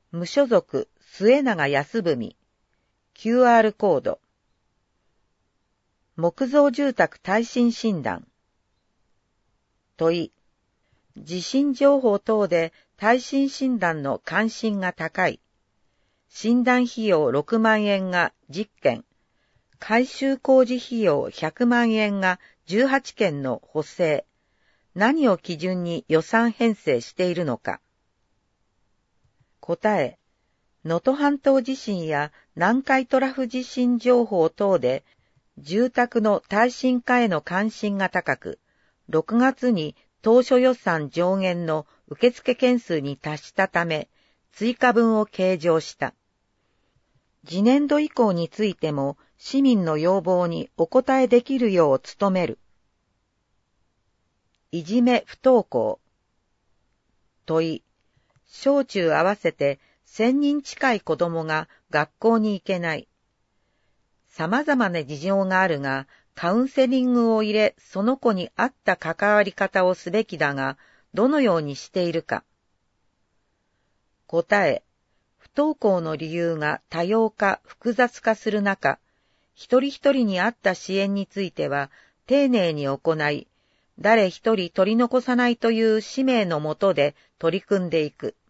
無所属末永康文 QR コード。木造住宅耐震診断。問い。地震情報等で耐震診断の関心が高い。診断費用6万円が10件、改修工事費用100万円が18件の補正。何を基準に予算編成しているのか。答え。能登半島地震や南海トラフ地震情報等で住宅の耐震化への関心が高く、6月に当初予算上限の受付件数に達したため、追加分を計上した。次年度以降についても市民の要望にお応えできるよう努める。いじめ不登校。問い。小中合わせて1000人近い子供が学校に行けない。様々な事情があるが、カウンセリングを入れ、その子に合った関わり方をすべきだが、どのようにしているか。答え。不登校の理由が多様化、複雑化する中、一人一人に合った支援については、丁寧に行い、誰一人取り残さないという使命のもとで取り組んでいく。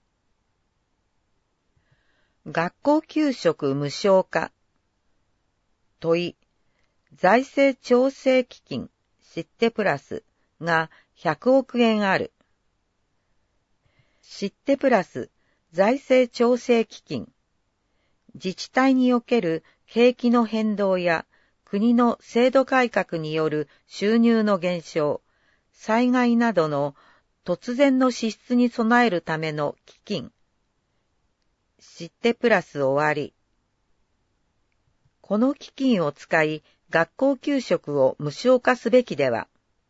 学校給食無償化。問い。財政調整基金、シッテプラスが100億円ある。シッテプラス財政調整基金。自治体における景気の変動や国の制度改革による収入の減少、災害などの突然の支出に備えるための基金。シッテプラス終わり。この基金を使い、学校給食を無償化すべきでは。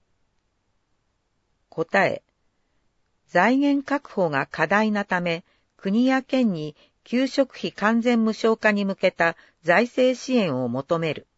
答え。財源確保が課題なため、国や県に給食費完全無償化に向けた財政支援を求める。